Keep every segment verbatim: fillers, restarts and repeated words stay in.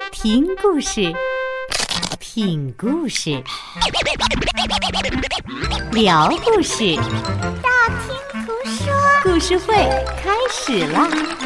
听故事，品故事，聊故事， 道听途说， 故事会开始啦！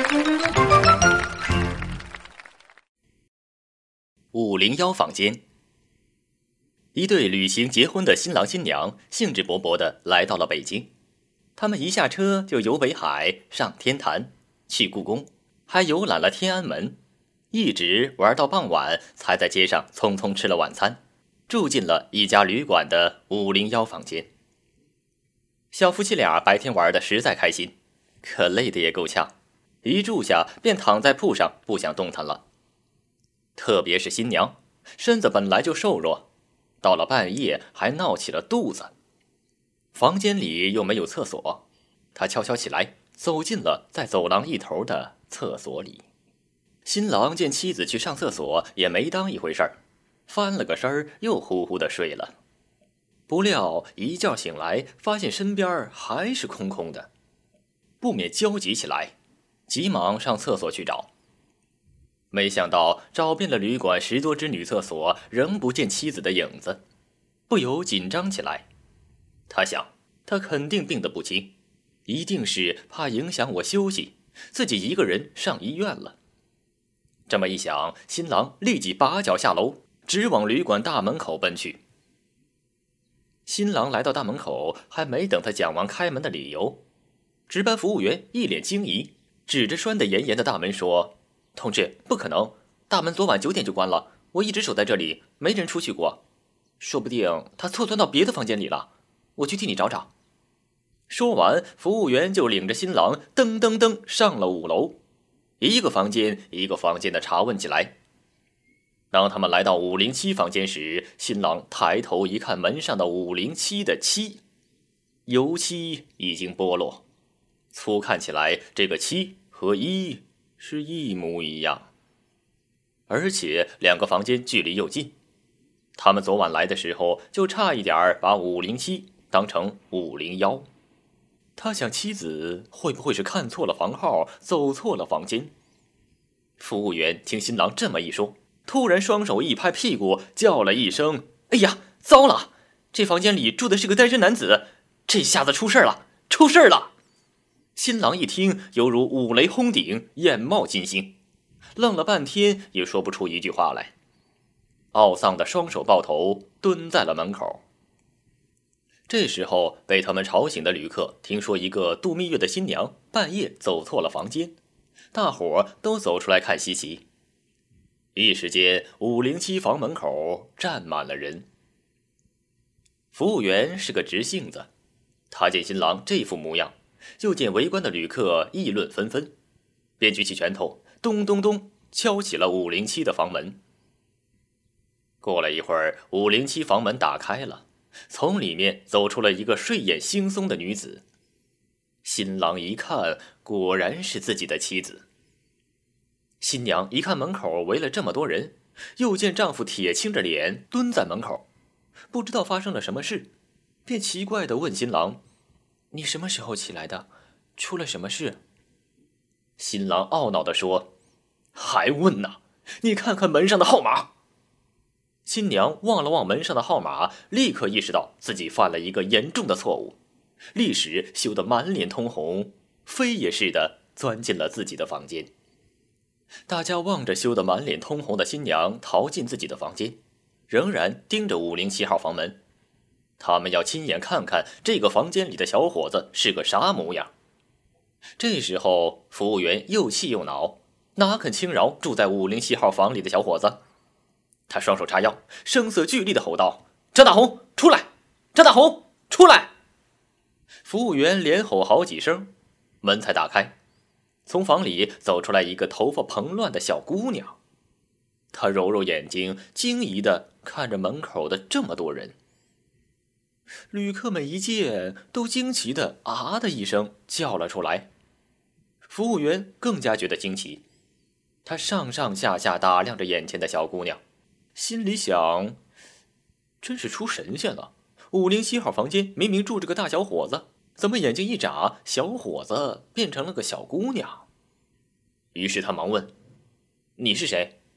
五零幺房间，一对旅行结婚的新郎新娘兴致勃勃地来到了北京。他们一下车就游北海，上天坛，去故宫，还游览了天安门，一直玩到傍晚，才在街上匆匆吃了晚餐，住进了一家旅馆的五零幺房间。小夫妻俩白天玩得实在开心，可累得也够呛，一住下便躺在铺上不想动弹了。特别是新娘，身子本来就瘦弱，到了半夜还闹起了肚子。房间里又没有厕所，她悄悄起来，走进了在走廊一头的厕所里。新郎见妻子去上厕所，也没当一回事儿，翻了个身儿，又呼呼地睡了。不料一觉醒来，发现身边还是空空的，不免焦急起来，急忙上厕所去找。没想到找遍了旅馆十多只女厕所，仍不见妻子的影子，不由紧张起来。他想，他肯定病得不轻，一定是怕影响我休息，自己一个人上医院了。这么一想，新郎立即拔脚下楼，直往旅馆大门口奔去。新郎来到大门口，还没等他讲完开门的理由，值班服务员一脸惊疑，指着拴得严严的大门说：“同志，不可能，大门昨晚九点就关了，我一直守在这里，没人出去过，说不定他错钻到别的房间里了，我去替你找找。”说完，服务员就领着新郎噔噔噔上了五楼，一个房间一个房间的查问起来。当他们来到五零七房间时，新郎抬头一看门上的五零七的七，油漆已经剥落，粗看起来这个七和一是一模一样，而且两个房间距离又近。他们昨晚来的时候就差一点把五零七当成五零一。他想妻子会不会是看错了房号，走错了房间。服务员听新郎这么一说，突然双手一拍屁股，叫了一声：“哎呀，糟了！这房间里住的是个单身男子，这下子出事了，出事了！”新郎一听，犹如五雷轰顶，眼冒金星，愣了半天也说不出一句话来，懊丧的双手抱头，蹲在了门口。这时候被他们吵醒的旅客听说一个度蜜月的新娘半夜走错了房间，大伙都走出来看稀奇。一时间五零七房门口站满了人。服务员是个直性子，他见新郎这副模样，又见围观的旅客议论纷纷，便举起拳头咚咚咚敲起了五零七的房门。过了一会儿，五零七房门打开了，从里面走出了一个睡眼惺忪的女子。新郎一看，果然是自己的妻子。新娘一看门口围了这么多人，又见丈夫铁青着脸蹲在门口，不知道发生了什么事，便奇怪地问新郎：“你什么时候起来的？出了什么事？”新郎懊恼地说：“还问呢？你看看门上的号码。”新娘望了望门上的号码，立刻意识到自己犯了一个严重的错误，立时羞得满脸通红，飞也似的钻进了自己的房间。大家望着羞得满脸通红的新娘逃进自己的房间，仍然盯着五零七号房门，他们要亲眼看看这个房间里的小伙子是个啥模样。这时候服务员又气又恼，哪肯轻饶住在五零七号房里的小伙子。他双手叉腰，声色俱厉地吼道：“张大红，出来！张大红，出来！”服务员连吼好几声，门才打开，从房里走出来一个头发蓬乱的小姑娘。她揉揉眼睛，惊疑地看着门口的这么多人。旅客们一见，都惊奇地啊的一声叫了出来。服务员更加觉得惊奇，他上上下下打量着眼前的小姑娘，心里想：真是出神仙了！五零七号房间明明住着个大小伙子，怎么眼睛一眨，小伙子变成了个小姑娘？于是他忙问：“你是谁？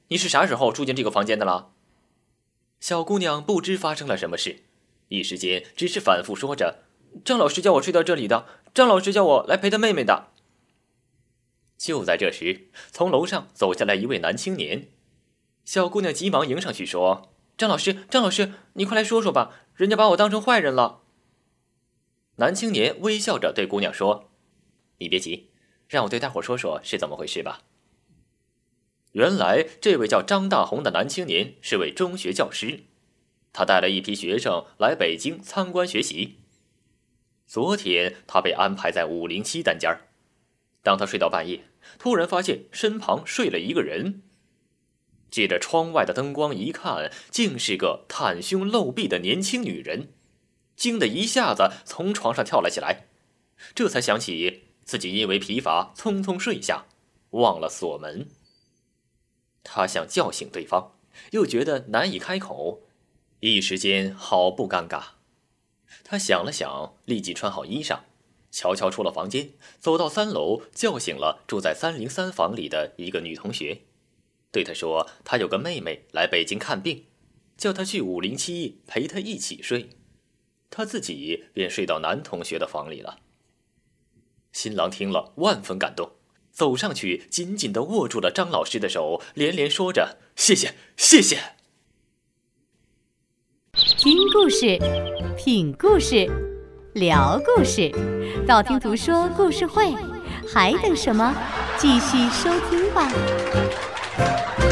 你是啥时候住进这个房间的了？”小姑娘不知发生了什么事，一时间只是反复说着：“张老师叫我睡到这里的，张老师叫我来陪他妹妹的。”就在这时，从楼上走下来一位男青年。小姑娘急忙迎上去说：“张老师，张老师，你快来说说吧，人家把我当成坏人了。”男青年微笑着对姑娘说：“你别急，让我对大伙说说是怎么回事吧。”原来这位叫张大红的男青年是位中学教师，他带了一批学生来北京参观学习。昨天他被安排在五零七单间，当他睡到半夜，突然发现身旁睡了一个人。借着窗外的灯光一看，竟是个袒胸露臂的年轻女人，惊得一下子从床上跳了起来，这才想起自己因为疲乏匆匆睡下，忘了锁门。他想叫醒对方，又觉得难以开口，一时间好不尴尬。他想了想，立即穿好衣裳，悄悄出了房间，走到三楼，叫醒了住在三零三房里的一个女同学，对她说她有个妹妹来北京看病，叫她去五零七陪她一起睡。他自己便睡到男同学的房里了。新郎听了万分感动，走上去紧紧地握住了张老师的手，连连说着：“谢谢，谢谢。” 听故事，品故事，聊故事，道听途说故事会，还等什么？继续收听吧。